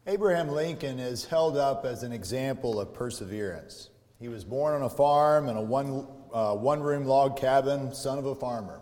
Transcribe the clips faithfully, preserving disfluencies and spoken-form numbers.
Abraham Lincoln is held up as an example of perseverance. He was born on a farm in a one, uh, one-room log cabin, son of a farmer.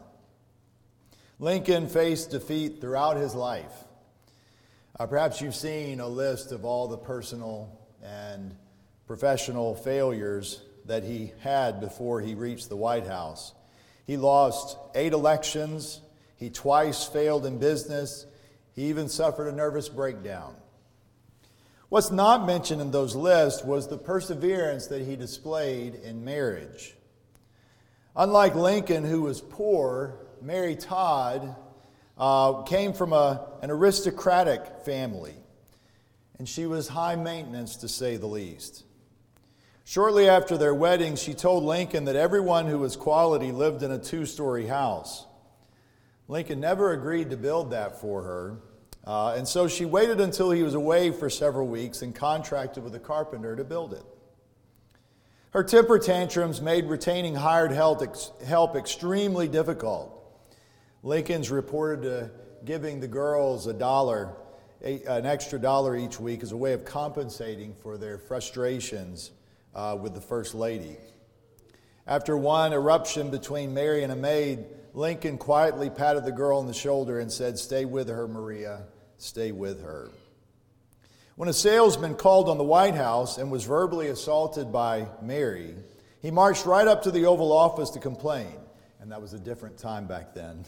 Lincoln faced defeat throughout his life. Uh, perhaps you've seen a list of all the personal and professional failures that he had before he reached the White House. He lost eight elections. He twice failed in business. He even suffered a nervous breakdown. What's not mentioned in those lists was the perseverance that he displayed in marriage. Unlike Lincoln, who was poor, Mary Todd uh, came from a, an aristocratic family, and she was high maintenance, to say the least. Shortly after their wedding, she told Lincoln that everyone who was quality lived in a two-story house. Lincoln never agreed to build that for her, uh, and so she waited until he was away for several weeks and contracted with a carpenter to build it. Her temper tantrums made retaining hired help, ex- help extremely difficult. Lincoln's reported to giving the girls a dollar, a, an extra dollar each week as a way of compensating for their frustrations uh, with the First Lady. After one eruption between Mary and a maid, Lincoln quietly patted the girl on the shoulder and said, "Stay with her, Maria, stay with her." When a salesman called on the White House and was verbally assaulted by Mary, he marched right up to the Oval Office to complain. And that was a different time back then.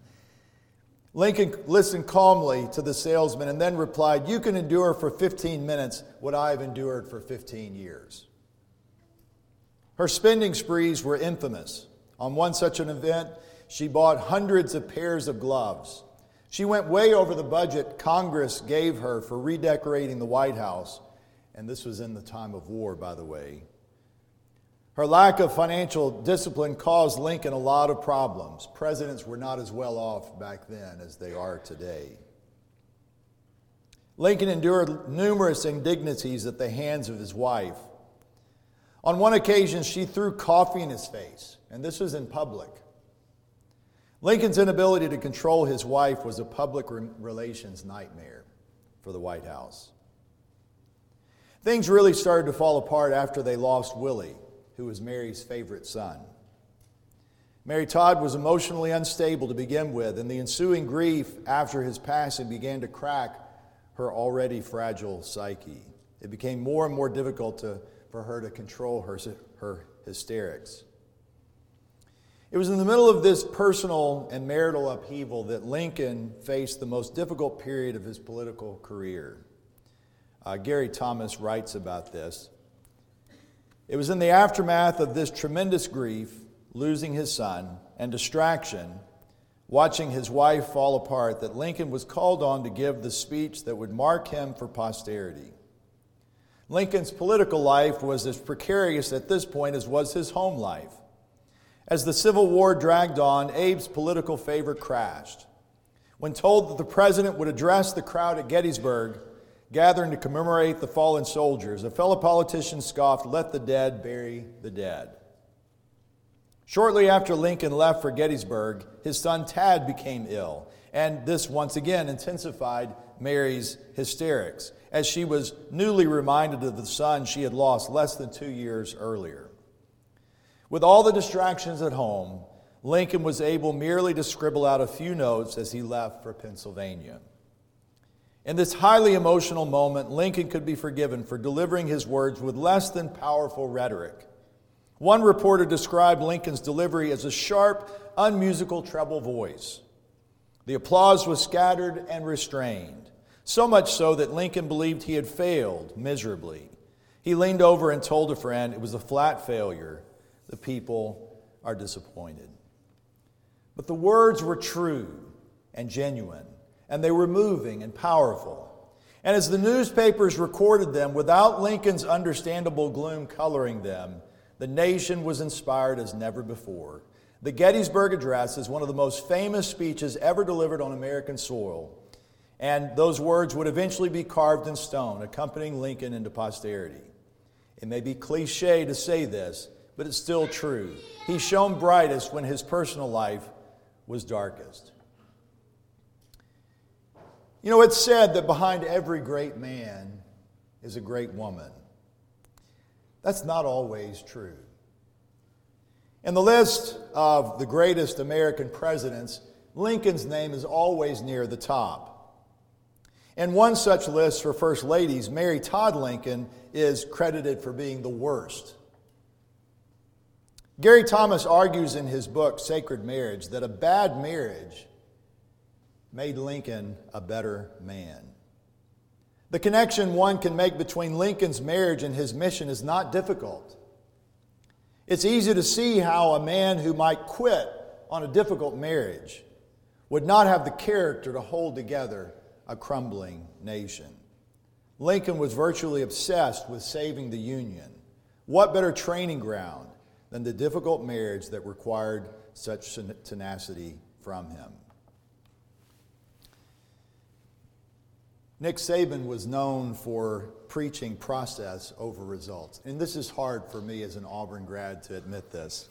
Lincoln listened calmly to the salesman and then replied, "You can endure for fifteen minutes what I've endured for fifteen years. Her spending sprees were infamous. On one such an event, she bought hundreds of pairs of gloves. She went way over the budget Congress gave her for redecorating the White House, and this was in the time of war, by the way. Her lack of financial discipline caused Lincoln a lot of problems. Presidents were not as well off back then as they are today. Lincoln endured numerous indignities at the hands of his wife. On one occasion, she threw coffee in his face, and this was in public. Lincoln's inability to control his wife was a public relations nightmare for the White House. Things really started to fall apart after they lost Willie, who was Mary's favorite son. Mary Todd was emotionally unstable to begin with, and the ensuing grief after his passing began to crack her already fragile psyche. It became more and more difficult to, for her to control her, her hysterics. It was in the middle of this personal and marital upheaval that Lincoln faced the most difficult period of his political career. Uh, Gary Thomas writes about this. It was in the aftermath of this tremendous grief, losing his son, and distraction, watching his wife fall apart, that Lincoln was called on to give the speech that would mark him for posterity. Lincoln's political life was as precarious at this point as was his home life. As the Civil War dragged on, Abe's political favor crashed. When told that the president would address the crowd at Gettysburg, gathering to commemorate the fallen soldiers, a fellow politician scoffed, "Let the dead bury the dead." Shortly after Lincoln left for Gettysburg, his son Tad became ill, and this once again intensified Mary's hysterics, as she was newly reminded of the son she had lost less than two years earlier. With all the distractions at home, Lincoln was able merely to scribble out a few notes as he left for Pennsylvania. In this highly emotional moment, Lincoln could be forgiven for delivering his words with less than powerful rhetoric. One reporter described Lincoln's delivery as a sharp, unmusical treble voice. The applause was scattered and restrained, so much so that Lincoln believed he had failed miserably. He leaned over and told a friend it was a flat failure. The people are disappointed. But the words were true and genuine, and they were moving and powerful. And as the newspapers recorded them, without Lincoln's understandable gloom coloring them, the nation was inspired as never before. The Gettysburg Address is one of the most famous speeches ever delivered on American soil, and those words would eventually be carved in stone, accompanying Lincoln into posterity. It may be cliche to say this, but it's still true. He shone brightest when his personal life was darkest. You know, it's said that behind every great man is a great woman. That's not always true. In the list of the greatest American presidents, Lincoln's name is always near the top. And one such list for first ladies, Mary Todd Lincoln, is credited for being the worst. Gary Thomas argues in his book, Sacred Marriage, that a bad marriage made Lincoln a better man. The connection one can make between Lincoln's marriage and his mission is not difficult. It's easy to see how a man who might quit on a difficult marriage would not have the character to hold together a crumbling nation. Lincoln was virtually obsessed with saving the Union. What better training ground than the difficult marriage that required such tenacity from him? Nick Saban was known for preaching process over results. And this is hard for me as an Auburn grad to admit this.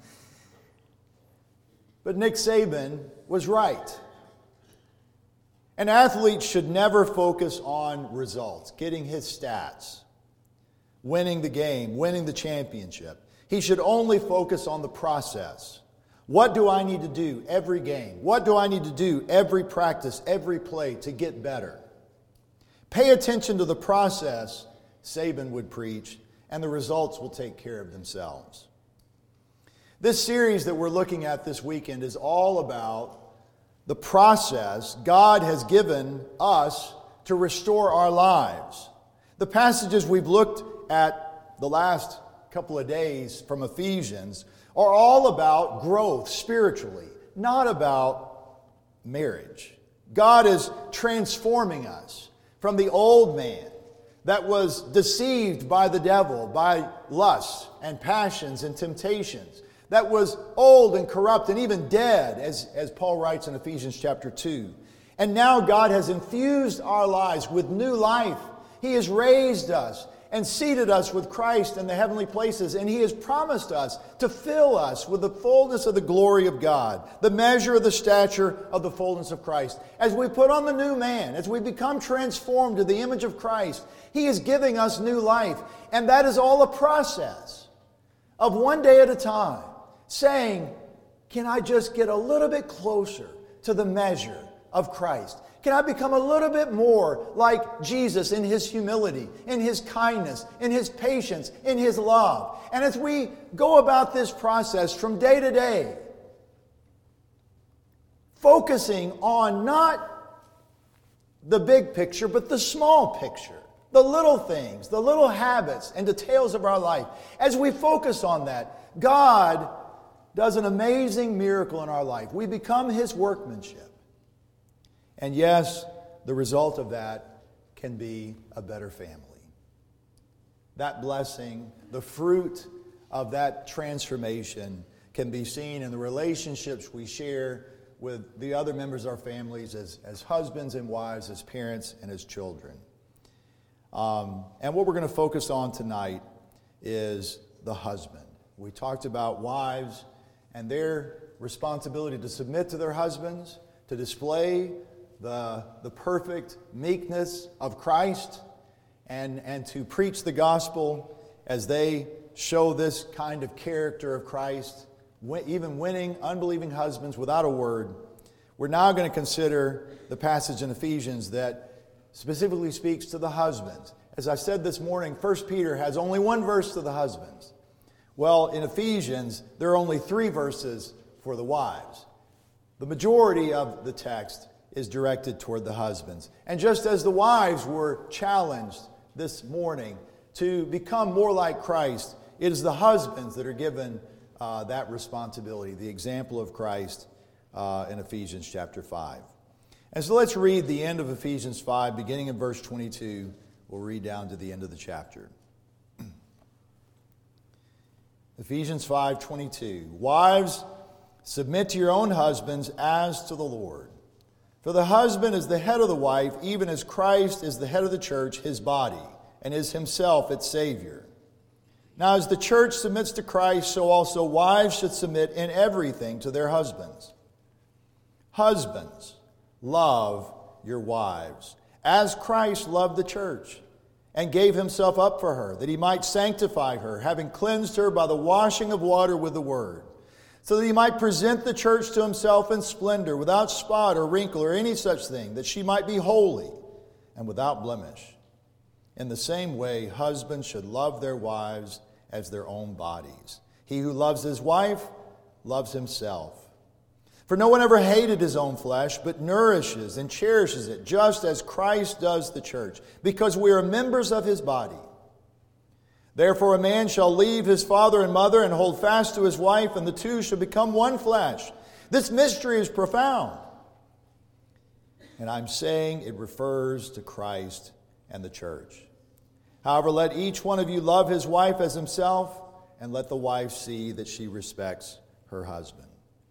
But Nick Saban was right. An athlete should never focus on results, getting his stats, winning the game, winning the championship. He should only focus on the process. What do I need to do every game? What do I need to do every practice, every play to get better? Pay attention to the process, Saban would preach, and the results will take care of themselves. This series that we're looking at this weekend is all about the process God has given us to restore our lives. The passages we've looked at the last couple of days from Ephesians are all about growth spiritually, not about marriage. God is transforming us from the old man that was deceived by the devil, by lusts and passions and temptations, that was old and corrupt and even dead, as, as Paul writes in Ephesians chapter two. And now God has infused our lives with new life. He has raised us and seated us with Christ in the heavenly places, and He has promised us to fill us with the fullness of the glory of God, the measure of the stature of the fullness of Christ. As we put on the new man, as we become transformed to the image of Christ, He is giving us new life. And that is all a process of one day at a time, saying, can I just get a little bit closer to the measure of Christ? Can I become a little bit more like Jesus in His humility, in His kindness, in His patience, in His love? And as we go about this process from day to day, focusing on not the big picture, but the small picture, the little things, the little habits and details of our life, as we focus on that, God does an amazing miracle in our life. We become His workmanship. And yes, the result of that can be a better family. That blessing, the fruit of that transformation can be seen in the relationships we share with the other members of our families as, as husbands and wives, as parents and as children. Um, and what we're going to focus on tonight is the husband. We talked about wives and their responsibility to submit to their husbands, to display the, the perfect meekness of Christ, and, and to preach the gospel as they show this kind of character of Christ, even winning unbelieving husbands without a word. We're now going to consider the passage in Ephesians that specifically speaks to the husbands. As I said this morning, First Peter has only one verse to the husbands. Well, in Ephesians, there are only three verses for the wives. The majority of the text is directed toward the husbands. And just as the wives were challenged this morning to become more like Christ, it is the husbands that are given uh, that responsibility, the example of Christ uh, in Ephesians chapter five. And so let's read the end of Ephesians five, beginning in verse twenty-two. We'll read down to the end of the chapter. Ephesians five twenty-two. Wives, submit to your own husbands as to the Lord. For the husband is the head of the wife, even as Christ is the head of the church, His body, and is Himself its Savior. Now as the church submits to Christ, so also wives should submit in everything to their husbands. Husbands, love your wives, as Christ loved the church, and gave himself up for her, that he might sanctify her, having cleansed her by the washing of water with the word, so that he might present the church to himself in splendor, without spot or wrinkle or any such thing, that she might be holy and without blemish. In the same way, husbands should love their wives as their own bodies. He who loves his wife loves himself. For no one ever hated his own flesh, but nourishes and cherishes it, just as Christ does the church, because we are members of his body. Therefore a man shall leave his father and mother and hold fast to his wife, and the two shall become one flesh. This mystery is profound. And I'm saying it refers to Christ and the church. However, let each one of you love his wife as himself, and let the wife see that she respects her husband.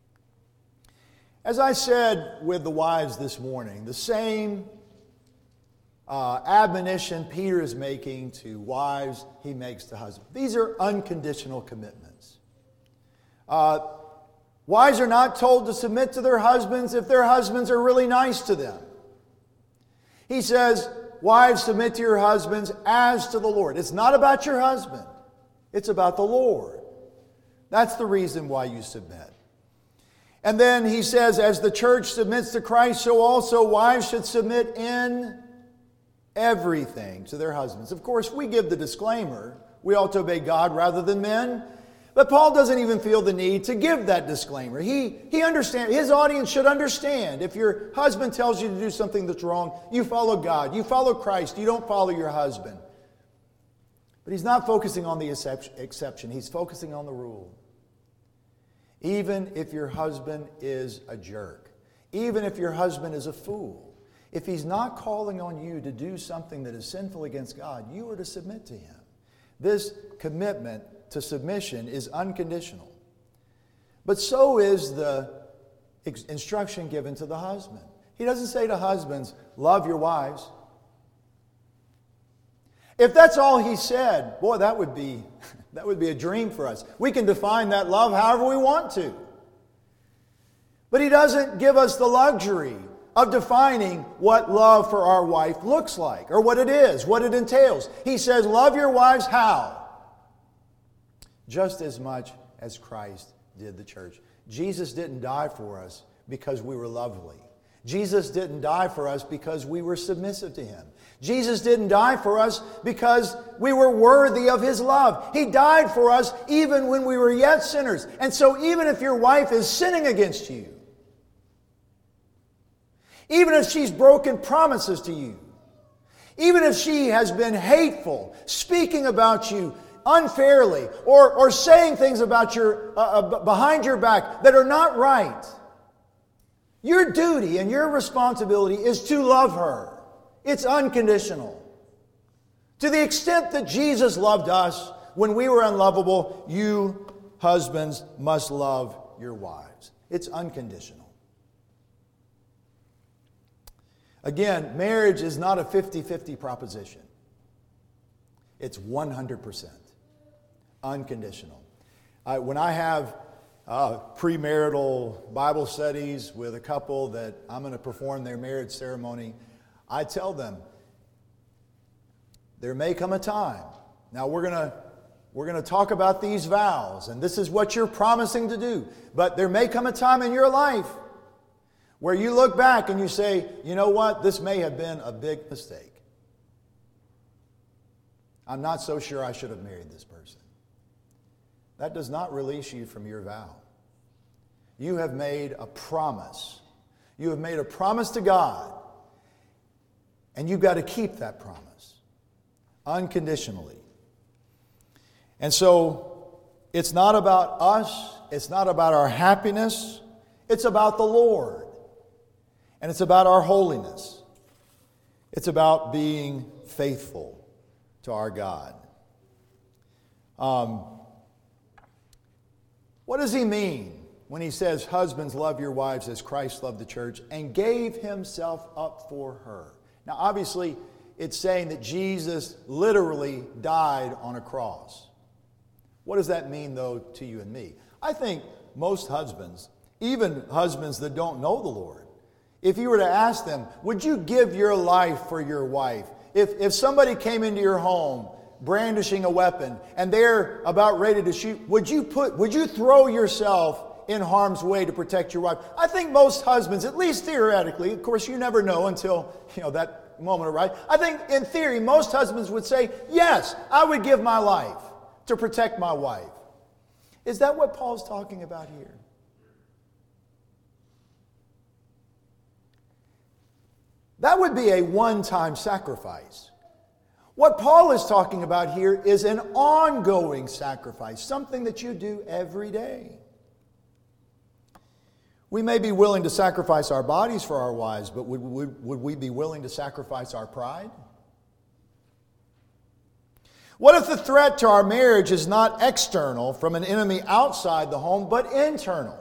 As I said with the wives this morning, the same uh, admonition Peter is making to wives, he makes to husbands. These are unconditional commitments. Uh, wives are not told to submit to their husbands if their husbands are really nice to them. He says, wives, submit to your husbands as to the Lord. It's not about your husband. It's about the Lord. That's the reason why you submit. And then he says, as the church submits to Christ, so also wives should submit in everything to their husbands. Of course, we give the disclaimer, we ought to obey God rather than men. But Paul doesn't even feel the need to give that disclaimer. He, he understands, his audience should understand. If your husband tells you to do something that's wrong, you follow God, you follow Christ, you don't follow your husband. But he's not focusing on the exception, he's focusing on the rule. Even if your husband is a jerk, even if your husband is a fool, if he's not calling on you to do something that is sinful against God, you are to submit to him. This commitment to submission is unconditional. But so is the instruction given to the husband. He doesn't say to husbands, love your wives. If that's all he said, boy, that would be that would be a dream for us. We can define that love however we want to. But he doesn't give us the luxury of defining what love for our wife looks like, or what it is, what it entails. He says, love your wives how? Just as much as Christ did the church. Jesus didn't die for us because we were lovely. Jesus didn't die for us because we were submissive to him. Jesus didn't die for us because we were worthy of his love. He died for us even when we were yet sinners. And so even if your wife is sinning against you, even if she's broken promises to you, even if she has been hateful, speaking about you unfairly, or, or saying things about your, uh, uh, behind your back that are not right, your duty and your responsibility is to love her. It's unconditional. To the extent that Jesus loved us when we were unlovable, you husbands must love your wives. It's unconditional. Again, marriage is not a fifty-fifty proposition. It's one hundred percent unconditional. I, when I have uh, premarital Bible studies with a couple that I'm going to perform their marriage ceremony, I tell them, there may come a time. Now we're going to we're going to talk about these vows, and this is what you're promising to do. But there may come a time in your life where you look back and you say, you know what, this may have been a big mistake. I'm not so sure I should have married this person. That does not release you from your vow. You have made a promise. You have made a promise to God. And you've got to keep that promise unconditionally. And so it's not about us. It's not about our happiness. It's about the Lord. And it's about our holiness. It's about being faithful to our God. Um, what does he mean when he says, husbands, love your wives as Christ loved the church and gave himself up for her? Now, obviously, it's saying that Jesus literally died on a cross. What does that mean, though, to you and me? I think most husbands, even husbands that don't know the Lord, if you were to ask them, would you give your life for your wife? If, if somebody came into your home brandishing a weapon and they're about ready to shoot, would you put, would you throw yourself in harm's way to protect your wife? I think most husbands, at least theoretically, of course you never know until, you know, that moment arrives. I think in theory, most husbands would say, yes, I would give my life to protect my wife. Is that what Paul's talking about here? That would be a one-time sacrifice. What Paul is talking about here is an ongoing sacrifice, something that you do every day. We may be willing to sacrifice our bodies for our wives, but would, would, would we be willing to sacrifice our pride? What if the threat to our marriage is not external from an enemy outside the home, but internal?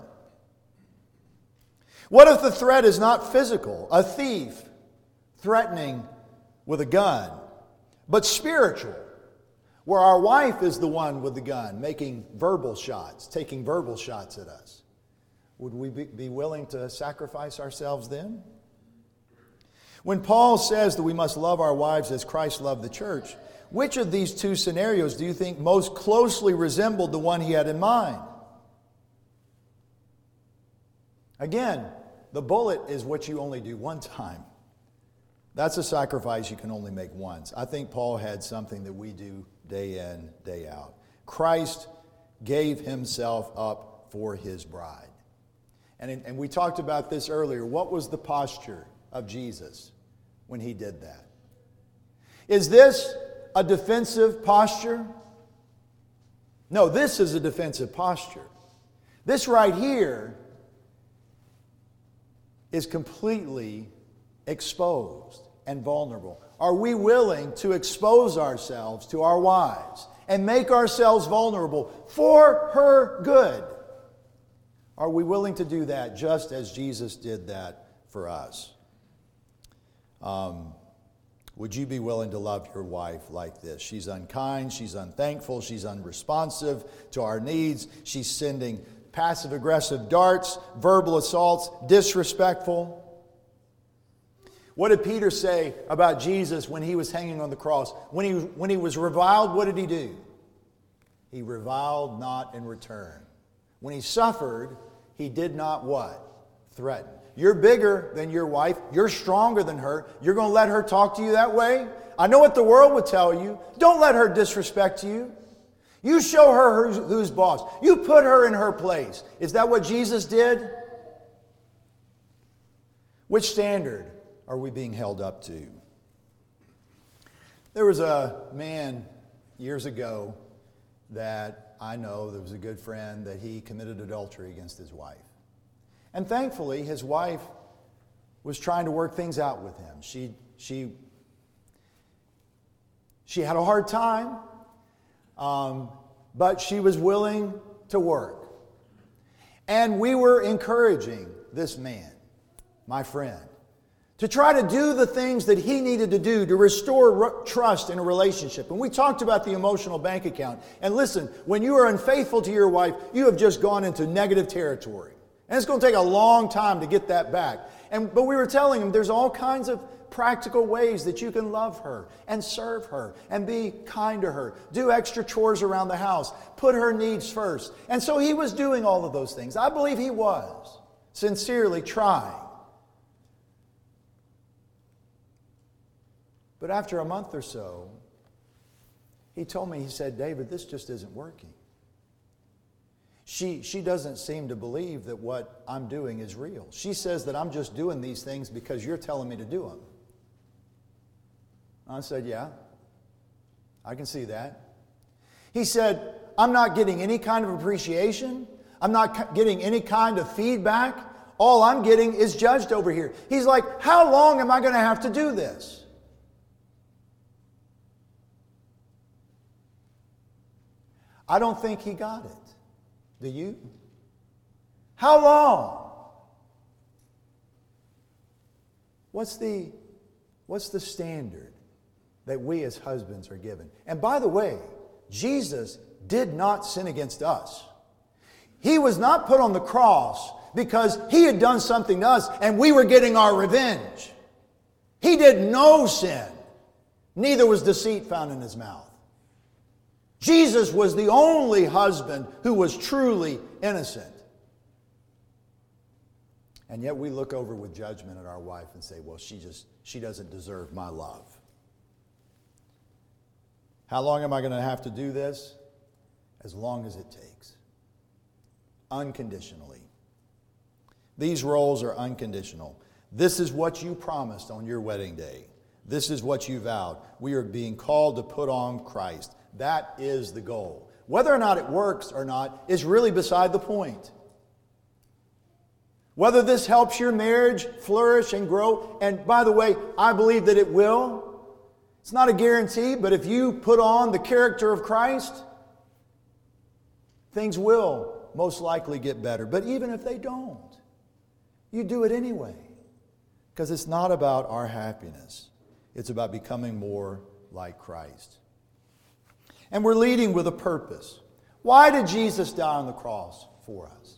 What if the threat is not physical, a thief threatening with a gun, but spiritual, where our wife is the one with the gun, making verbal shots, taking verbal shots at us? Would we be willing to sacrifice ourselves then? When Paul says that we must love our wives as Christ loved the church, which of these two scenarios do you think most closely resembled the one he had in mind? Again, the bullet is what you only do one time. That's a sacrifice you can only make once. I think Paul had something that we do day in, day out. Christ gave himself up for his bride. And, in, and we talked about this earlier. What was the posture of Jesus when he did that? Is this a defensive posture? No, this is a defensive posture. This right here is completely exposed and vulnerable. Are we willing to expose ourselves to our wives and make ourselves vulnerable for her good? Are we willing to do that just as Jesus did that for us? Um, would you be willing to love your wife like this? She's unkind, she's unthankful, she's unresponsive to our needs, she's sending passive-aggressive darts, verbal assaults, disrespectful. What did Peter say about Jesus when he was hanging on the cross? When he, when he was reviled, what did he do? He reviled not in return. When he suffered, he did not what? Threaten. You're bigger than your wife. You're stronger than her. You're going to let her talk to you that way? I know what the world would tell you. Don't let her disrespect you. You show her who's, who's boss. You put her in her place. Is that what Jesus did? Which standard are we being held up to? There was a man years ago that I know, that was a good friend, that he committed adultery against his wife. And thankfully, his wife was trying to work things out with him. She, she, she had a hard time, um, but she was willing to work. And we were encouraging this man, my friend, to try to do the things that he needed to do to restore r- trust in a relationship. And we talked about the emotional bank account. And listen, when you are unfaithful to your wife, you have just gone into negative territory. And it's going to take a long time to get that back. And but we were telling him there's all kinds of practical ways that you can love her and serve her and be kind to her. Do extra chores around the house. Put her needs first. And so he was doing all of those things. I believe he was sincerely trying. But after a month or so, he told me, he said, David, this just isn't working. She, she doesn't seem to believe that what I'm doing is real. She says that I'm just doing these things because you're telling me to do them. I said, yeah, I can see that. He said, I'm not getting any kind of appreciation. I'm not getting any kind of feedback. All I'm getting is judged over here. He's like, how long am I going to have to do this? I don't think he got it. Do you? How long? What's the, what's the standard that we as husbands are given? And by the way, Jesus did not sin against us. He was not put on the cross because he had done something to us and we were getting our revenge. He did no sin, neither was deceit found in his mouth. Jesus was the only husband who was truly innocent. And yet we look over with judgment at our wife and say, well, she just, she doesn't deserve my love. How long am I going to have to do this? As long as it takes. Unconditionally. These roles are unconditional. This is what you promised on your wedding day. This is what you vowed. We are being called to put on Christ. That is the goal. Whether or not it works or not is really beside the point. Whether this helps your marriage flourish and grow, and by the way, I believe that it will. It's not a guarantee, but if you put on the character of Christ, things will most likely get better. But even if they don't, you do it anyway. Because it's not about our happiness. It's about becoming more like Christ. And we're leading with a purpose. Why did Jesus die on the cross for us?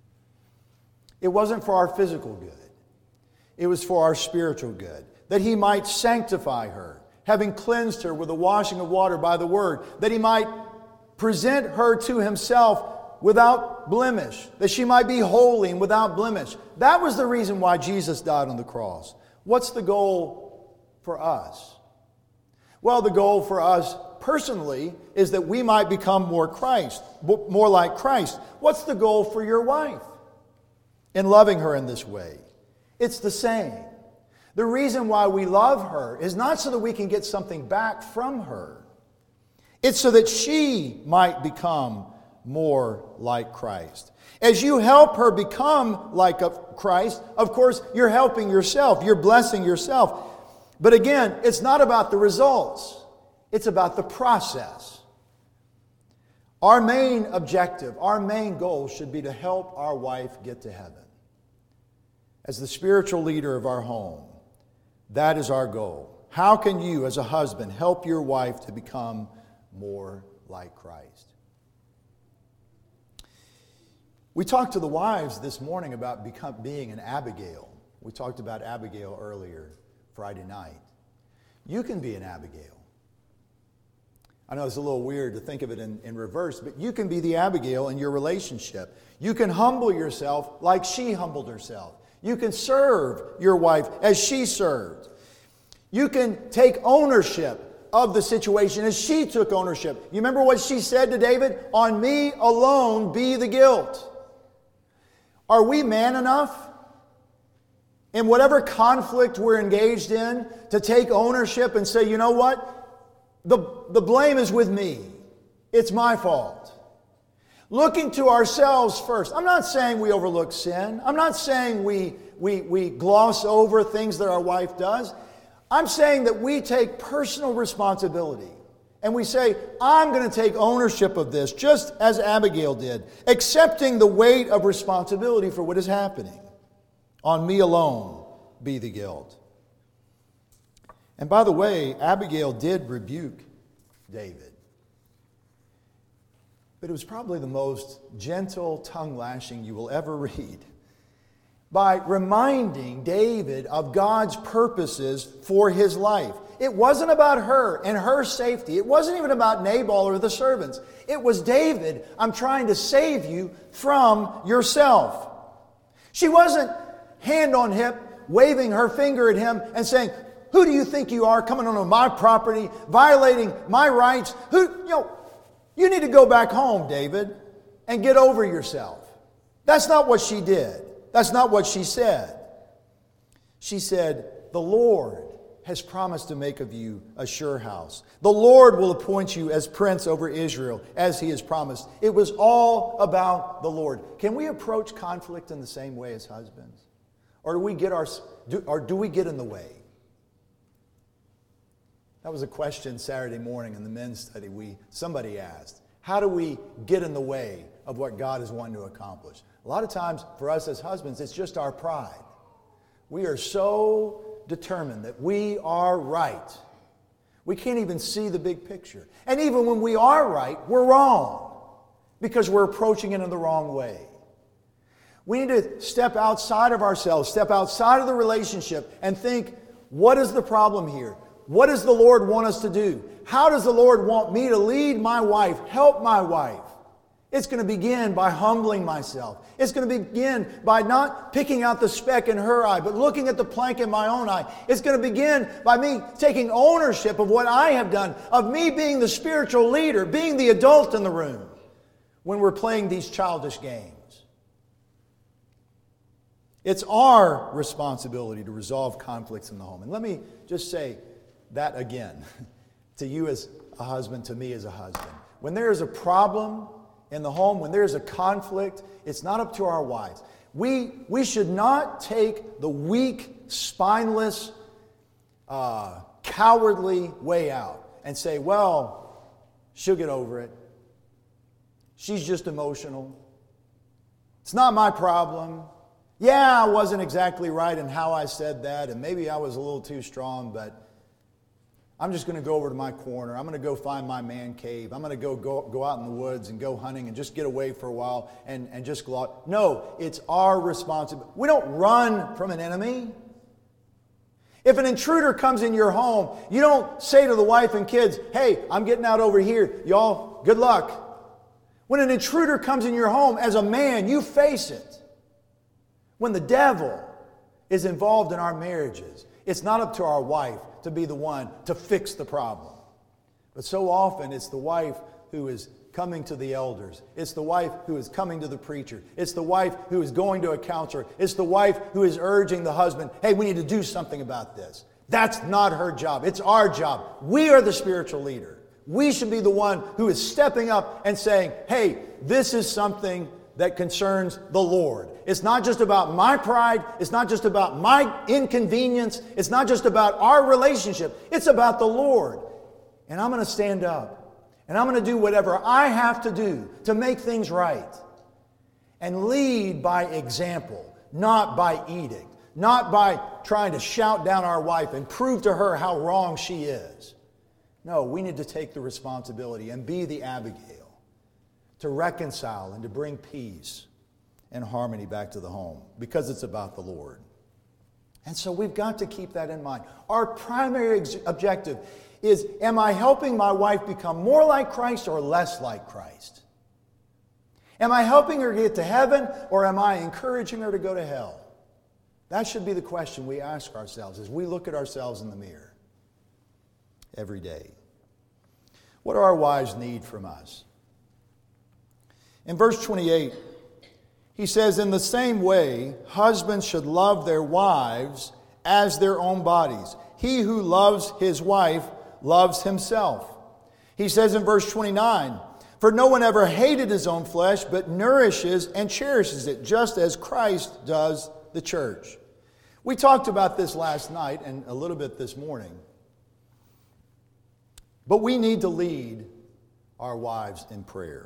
It wasn't for our physical good. It was for our spiritual good. That He might sanctify her, having cleansed her with the washing of water by the Word. That He might present her to Himself without blemish. That she might be holy and without blemish. That was the reason why Jesus died on the cross. What's the goal for us? Well, the goal for us personally is that we might become more Christ, more like Christ. What's the goal for your wife in loving her in this way? It's the same. The reason why we love her is not so that we can get something back from her. It's so that she might become more like Christ. As you help her become like a Christ, of course, you're helping yourself. You're blessing yourself. But again, it's not about the results. It's about the process. Our main objective, our main goal should be to help our wife get to heaven. As the spiritual leader of our home, that is our goal. How can you, as a husband, help your wife to become more like Christ? We talked to the wives this morning about become, being an Abigail. We talked about Abigail earlier Friday night. You can be an Abigail. I know it's a little weird to think of it in, in reverse, but you can be the Abigail in your relationship. You can humble yourself like she humbled herself. You can serve your wife as she served. You can take ownership of the situation as she took ownership. You remember what she said to David? On me alone be the guilt. Are we man enough in whatever conflict we're engaged in to take ownership and say, you know what? The, the blame is with me. It's my fault. Looking to ourselves first. I'm not saying we overlook sin. I'm not saying we, we, we gloss over things that our wife does. I'm saying that we take personal responsibility. And we say, I'm going to take ownership of this, just as Abigail did, accepting the weight of responsibility for what is happening. On me alone be the guilt. And by the way, Abigail did rebuke David. But it was probably the most gentle tongue lashing you will ever read. By reminding David of God's purposes for his life. It wasn't about her and her safety. It wasn't even about Nabal or the servants. It was David, I'm trying to save you from yourself. She wasn't hand on hip, waving her finger at him and saying, who do you think you are coming onto my property, violating my rights? Who, you know, you need to go back home, David, and get over yourself. That's not what she did. That's not what she said. She said, the Lord has promised to make of you a sure house. The Lord will appoint you as prince over Israel, as He has promised. It was all about the Lord. Can we approach conflict in the same way as husbands? Or do we get our, do, or do we get in the way? That was a question Saturday morning in the men's study. We somebody asked, how do we get in the way of what God is wanting to accomplish? A lot of times for us as husbands, it's just our pride. We are so determined that we are right. We can't even see the big picture. And even when we are right, we're wrong because we're approaching it in the wrong way. We need to step outside of ourselves, step outside of the relationship and think, what is the problem here? What does the Lord want us to do? How does the Lord want me to lead my wife, help my wife? It's going to begin by humbling myself. It's going to begin by not picking out the speck in her eye, but looking at the plank in my own eye. It's going to begin by me taking ownership of what I have done, of me being the spiritual leader, being the adult in the room when we're playing these childish games. It's our responsibility to resolve conflicts in the home. And let me just say that again to you as a husband, to me as a husband. When there is a problem in the home, when there's a conflict, it's not up to our wives. We, we should not take the weak, spineless, uh, cowardly way out and say, well, she'll get over it. She's just emotional. It's not my problem. Yeah, I wasn't exactly right in how I said that, and maybe I was a little too strong, but I'm just going to go over to my corner. I'm going to go find my man cave. I'm going to go, go go out in the woods and go hunting and just get away for a while and, and just go out. No, it's our responsibility. We don't run from an enemy. If an intruder comes in your home, you don't say to the wife and kids, hey, I'm getting out over here. Y'all, good luck. When an intruder comes in your home, as a man, you face it. When the devil is involved in our marriages, it's not up to our wife to be the one to fix the problem. But so often it's the wife who is coming to the elders. It's the wife who is coming to the preacher. It's the wife who is going to a counselor. It's the wife who is urging the husband, hey, we need to do something about this. That's not her job. It's our job. We are the spiritual leader. We should be the one who is stepping up and saying, hey, this is something that concerns the Lord. It's not just about my pride. It's not just about my inconvenience. It's not just about our relationship. It's about the Lord. And I'm going to stand up. And I'm going to do whatever I have to do to make things right. And lead by example, not by edict. Not by trying to shout down our wife and prove to her how wrong she is. No, we need to take the responsibility and be the Abigail to reconcile and to bring peace and harmony back to the home because it's about the Lord. And so we've got to keep that in mind. Our primary ex- objective is, am I helping my wife become more like Christ or less like Christ? Am I helping her get to heaven or am I encouraging her to go to hell? That should be the question we ask ourselves as we look at ourselves in the mirror every day. What do our wives need from us? In verse twenty-eight, he says, in the same way, husbands should love their wives as their own bodies. He who loves his wife loves himself. He says in verse twenty-nine, for no one ever hated his own flesh, but nourishes and cherishes it, just as Christ does the church. We talked about this last night and a little bit this morning. But we need to lead our wives in prayer.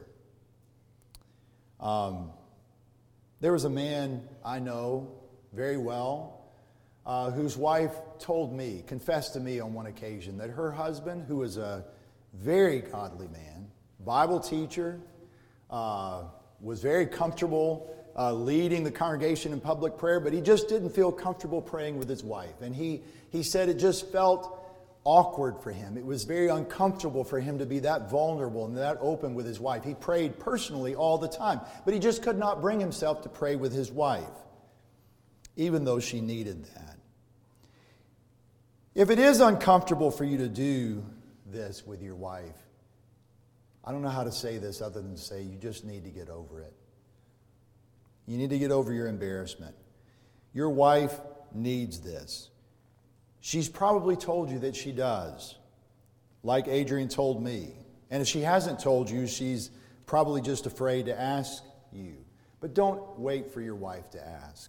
Um, there was a man I know very well uh, whose wife told me, confessed to me on one occasion, that her husband, who was a very godly man, Bible teacher, uh, was very comfortable uh, leading the congregation in public prayer, but he just didn't feel comfortable praying with his wife. And he, he said it just felt awkward for him. It was very uncomfortable for him to be that vulnerable and that open with his wife. He prayed personally all the time, but he just could not bring himself to pray with his wife, even though she needed that. If it is uncomfortable for you to do this with your wife, I don't know how to say this other than to say you just need to get over it. You need to get over your embarrassment. Your wife needs this. She's probably told you that she does, like Adrian told me. And if she hasn't told you, she's probably just afraid to ask you. But don't wait for your wife to ask.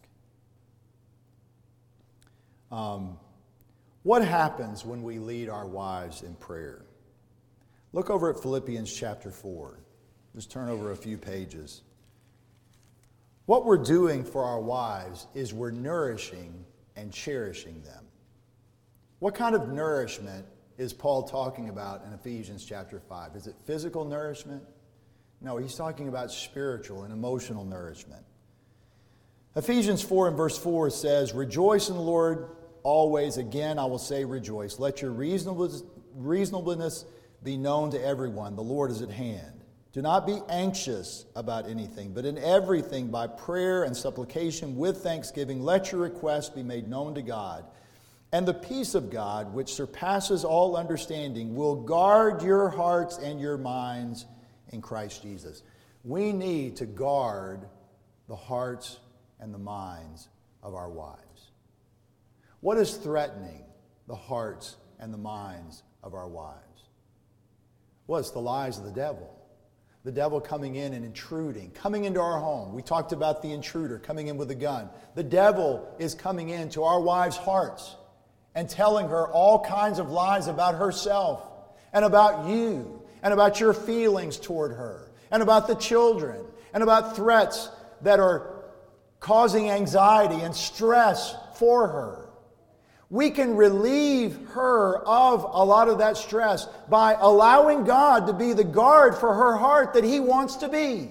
Um, what happens when we lead our wives in prayer? Look over at Philippians chapter four. Just turn over a few pages. What we're doing for our wives is we're nourishing and cherishing them. What kind of nourishment is Paul talking about in Ephesians chapter five? Is it physical nourishment? No, he's talking about spiritual and emotional nourishment. Ephesians four and verse four says, "Rejoice in the Lord always." Again, I will say rejoice. "Let your reasonableness, reasonableness be known to everyone. The Lord is at hand. Do not be anxious about anything, but in everything by prayer and supplication with thanksgiving, let your requests be made known to God. And the peace of God, which surpasses all understanding, will guard your hearts and your minds in Christ Jesus." We need to guard the hearts and the minds of our wives. What is threatening the hearts and the minds of our wives? Well, it's the lies of the devil. The devil coming in and intruding, coming into our home. We talked about the intruder coming in with a gun. The devil is coming into our wives' hearts and telling her all kinds of lies about herself and about you and about your feelings toward her and about the children and about threats that are causing anxiety and stress for her. We can relieve her of a lot of that stress by allowing God to be the guard for her heart that He wants to be.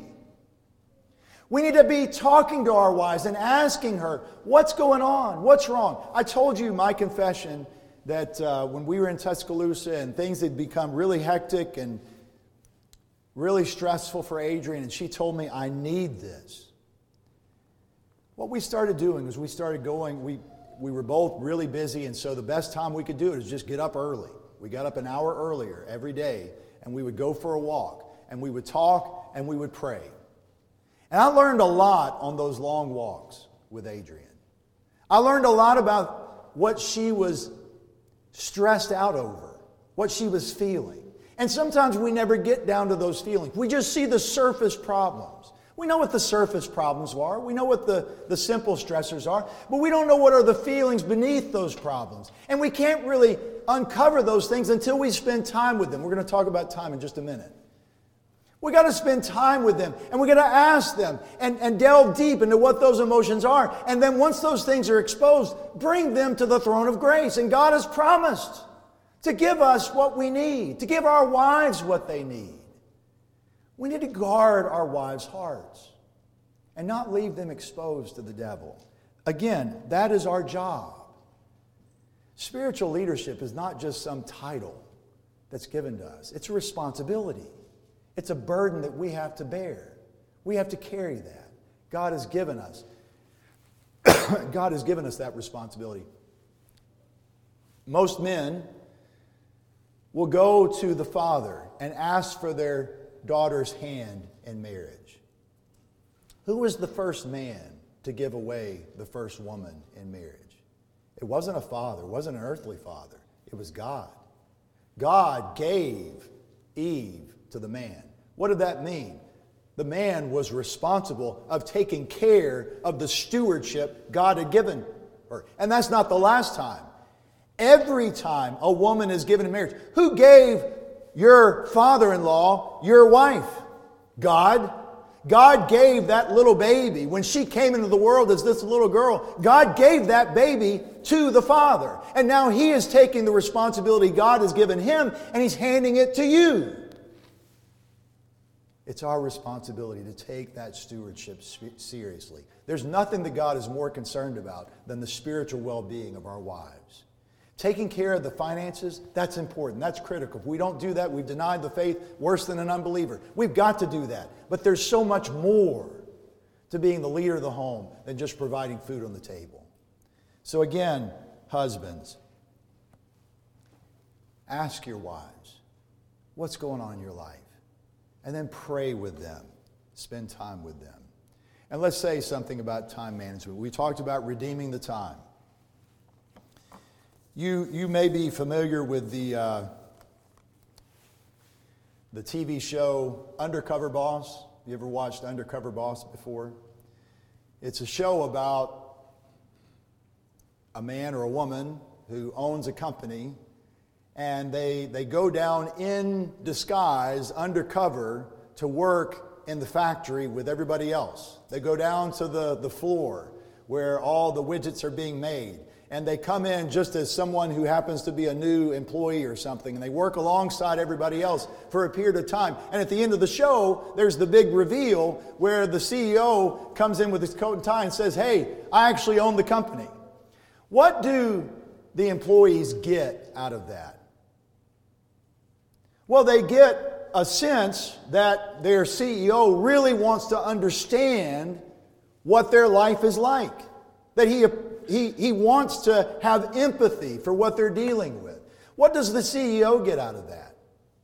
We need to be talking to our wives and asking her, what's going on? What's wrong? I told you my confession that uh, when we were in Tuscaloosa and things had become really hectic and really stressful for Adrienne, and she told me, I need this. What we started doing is we started going, we we were both really busy, and so the best time we could do it is just get up early. We got up an hour earlier every day, and we would go for a walk, and we would talk, and we would pray. And I learned a lot on those long walks with Adrienne. I learned a lot about what she was stressed out over, what she was feeling. And sometimes we never get down to those feelings. We just see the surface problems. We know what the surface problems are. We know what the, the simple stressors are. But we don't know what are the feelings beneath those problems. And we can't really uncover those things until we spend time with them. We're going to talk about time in just a minute. We got to spend time with them. And we got to ask them and, and delve deep into what those emotions are. And then once those things are exposed, bring them to the throne of grace. And God has promised to give us what we need, to give our wives what they need. We need to guard our wives' hearts and not leave them exposed to the devil. Again, that is our job. Spiritual leadership is not just some title that's given to us. It's a responsibility. It's a burden that we have to bear. We have to carry that. God has given us. God has given us that responsibility. Most men will go to the father and ask for their daughter's hand in marriage. Who was the first man to give away the first woman in marriage? It wasn't a father, it wasn't an earthly father. It was God. God gave Eve to the man. What did that mean? The man was responsible of taking care of the stewardship God had given her. And that's not the last time. Every time a woman is given in marriage, who gave your father-in-law your wife? God. God gave that little baby. When she came into the world as this little girl, God gave that baby to the father. And now He is taking the responsibility God has given him and He's handing it to you. It's our responsibility to take that stewardship seriously. There's nothing that God is more concerned about than the spiritual well-being of our wives. Taking care of the finances, that's important. That's critical. If we don't do that, we've denied the faith worse than an unbeliever. We've got to do that. But there's so much more to being the leader of the home than just providing food on the table. So again, husbands, ask your wives, what's going on in your life? And then pray with them. Spend time with them. And let's say something about time management. We talked about redeeming the time. You, you may be familiar with the, uh, the T V show Undercover Boss. You ever watched Undercover Boss before? It's a show about a man or a woman who owns a company, and they, they go down in disguise, undercover, to work in the factory with everybody else. They go down to the, the floor where all the widgets are being made. and they come in just as someone who happens to be a new employee or something, and they work alongside everybody else for a period of time. And at the end of the show, there's the big reveal where the C E O comes in with his coat and tie and says, hey, I actually own the company. What do the employees get out of that? Well, they get a sense that their C E O really wants to understand what their life is like. That he, he, he wants to have empathy for what they're dealing with. What does the C E O get out of that?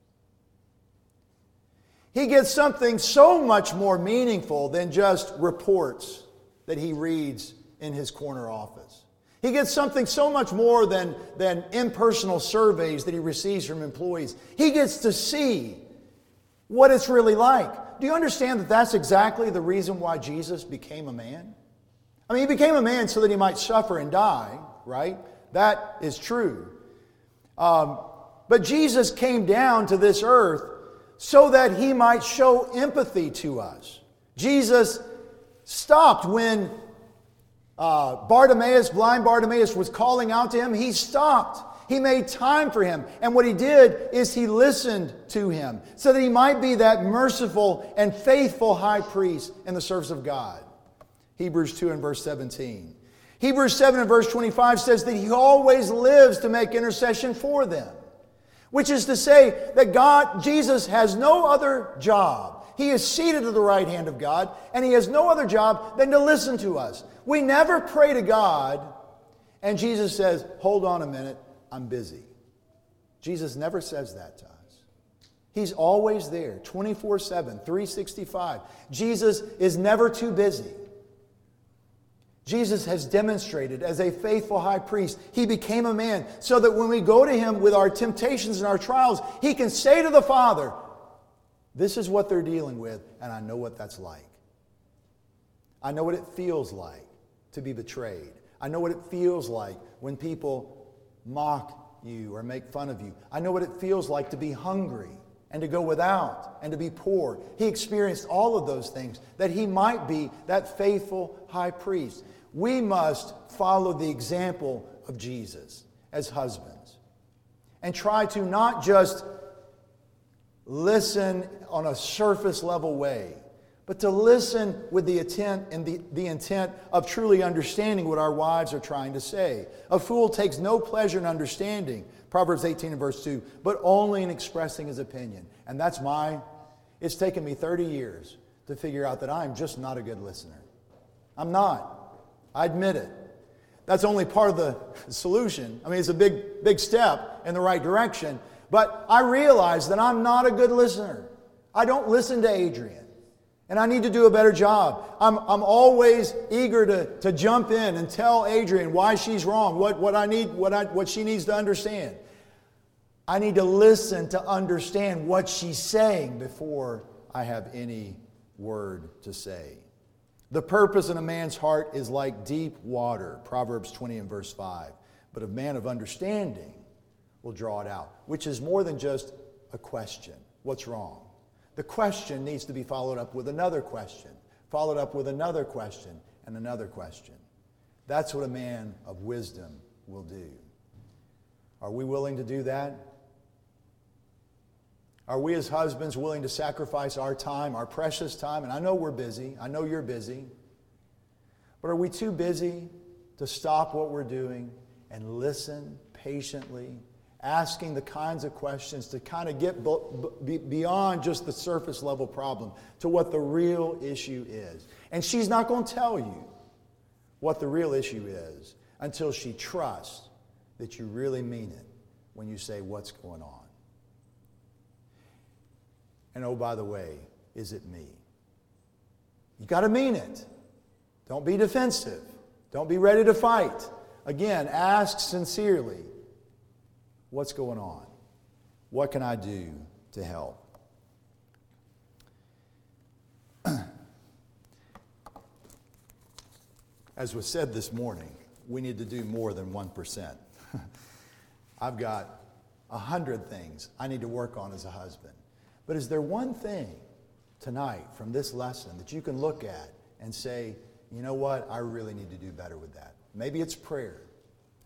He gets something so much more meaningful than just reports that he reads in his corner office. He gets something so much more than, than impersonal surveys that he receives from employees. He gets to see what it's really like. Do you understand that that's exactly the reason why Jesus became a man? I mean, he became a man so that he might suffer and die, right? That is true. Um, but Jesus came down to this earth so that he might show empathy to us. Jesus stopped when uh, Bartimaeus, blind Bartimaeus, was calling out to him. He stopped. He made time for him. And what he did is he listened to him so that he might be that merciful and faithful high priest in the service of God. Hebrews two and verse seventeen. Hebrews seven and verse twenty-five says that he always lives to make intercession for them. Which is to say that God, Jesus, has no other job. He is seated at the right hand of God, and he has no other job than to listen to us. We never pray to God, and Jesus says, hold on a minute, I'm busy. Jesus never says that to us. He's always there, twenty-four seven, three sixty-five. Jesus is never too busy. Jesus has demonstrated as a faithful high priest, he became a man so that when we go to him with our temptations and our trials, he can say to the Father, this is what they're dealing with, and I know what that's like. I know what it feels like to be betrayed. I know what it feels like when people mock you or make fun of you. I know what it feels like to be hungry and to go without and to be poor. He experienced all of those things that he might be that faithful high priest. We must follow the example of Jesus as husbands and try to not just listen on a surface level way, but to listen with the intent and the, the intent of truly understanding what our wives are trying to say. A fool takes no pleasure in understanding, Proverbs eighteen and verse two, but only in expressing his opinion. And that's my, it's taken me thirty years to figure out that I'm just not a good listener. I'm not. I admit it. That's only part of the solution. I mean, it's a big, big step in the right direction. But I realize that I'm not a good listener. I don't listen to Adrian. And I need to do a better job. I'm, I'm always eager to, to jump in and tell Adrian why she's wrong, what, what, I need, what, I, what she needs to understand. I need to listen to understand what she's saying before I have any word to say. The purpose in a man's heart is like deep water, Proverbs twenty and verse five. But a man of understanding will draw it out, which is more than just a question. What's wrong? The question needs to be followed up with another question, followed up with another question, and another question. That's what a man of wisdom will do. Are we willing to do that? Are we as husbands willing to sacrifice our time, our precious time? And I know we're busy. I know you're busy. But are we too busy to stop what we're doing and listen patiently, asking the kinds of questions to kind of get beyond just the surface level problem to what the real issue is? And she's not going to tell you what the real issue is until she trusts that you really mean it when you say, what's going on? And oh, by the way, is it me? You got to mean it. Don't be defensive. Don't be ready to fight. Again, ask sincerely, what's going on? What can I do to help? As was said this morning, we need to do more than one percent. I've got a hundred things I need to work on as a husband. But is there one thing tonight from this lesson that you can look at and say, you know what, I really need to do better with that? Maybe it's prayer.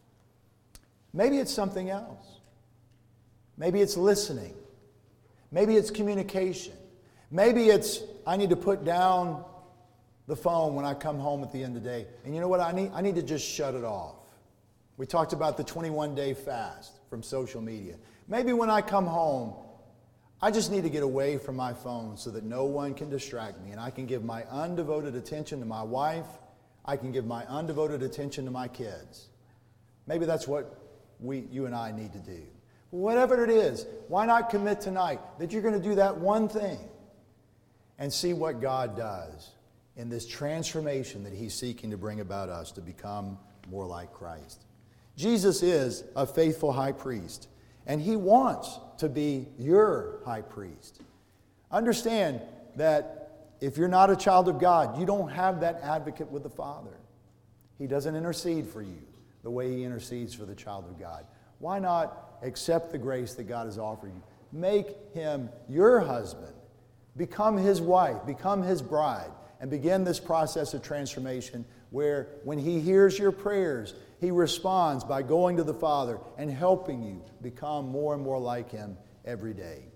Maybe it's something else. Maybe it's listening. Maybe it's communication. Maybe it's, I need to put down the phone when I come home at the end of the day. And you know what I need? I need to just shut it off. We talked about the twenty-one day fast from social media. Maybe when I come home, I just need to get away from my phone so that no one can distract me and I can give my undevoted attention to my wife. I can give my undevoted attention to my kids. Maybe that's what we, you and I need to do. Whatever it is, why not commit tonight that you're going to do that one thing and see what God does in this transformation that He's seeking to bring about us to become more like Christ. Jesus is a faithful high priest, and He wants to be your high priest. Understand that if you're not a child of God, you don't have that advocate with the Father. He doesn't intercede for you the way He intercedes for the child of God. Why not accept the grace that God has offered you? Make Him your husband. Become His wife. Become His bride. And begin this process of transformation where when He hears your prayers, He responds by going to the Father and helping you become more and more like Him every day.